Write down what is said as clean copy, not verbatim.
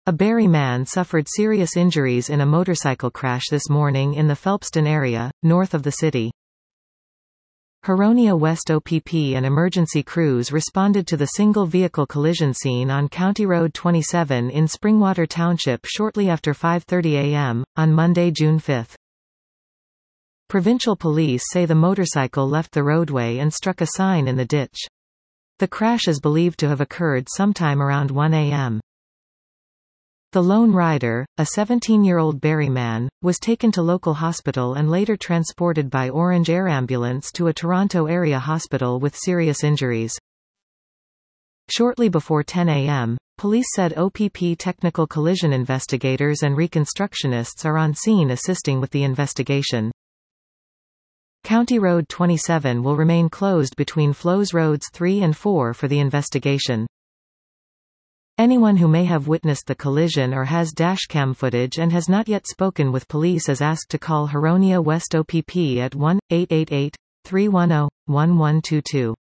A Barrie man suffered serious injuries in a motorcycle crash this morning in the Phelpston area, north of the city. Huronia West OPP and emergency crews responded to the single-vehicle collision scene on County Road 27 in Springwater Township shortly after 5:30 a.m., on Monday, June 5. Provincial police say the motorcycle left the roadway and struck a sign in the ditch. The crash is believed to have occurred sometime around 1 a.m. The lone rider, a 17-year-old Barrie man, was taken to local hospital and later transported by Orange Air Ambulance to a Toronto area hospital with serious injuries. Shortly before 10 a.m., police said OPP technical collision investigators and reconstructionists are on scene assisting with the investigation. County Road 27 will remain closed between flows roads 3 and 4 for the investigation. Anyone who may have witnessed the collision or has dashcam footage and has not yet spoken with police is asked to call Huronia West OPP at 1-888-310-1122.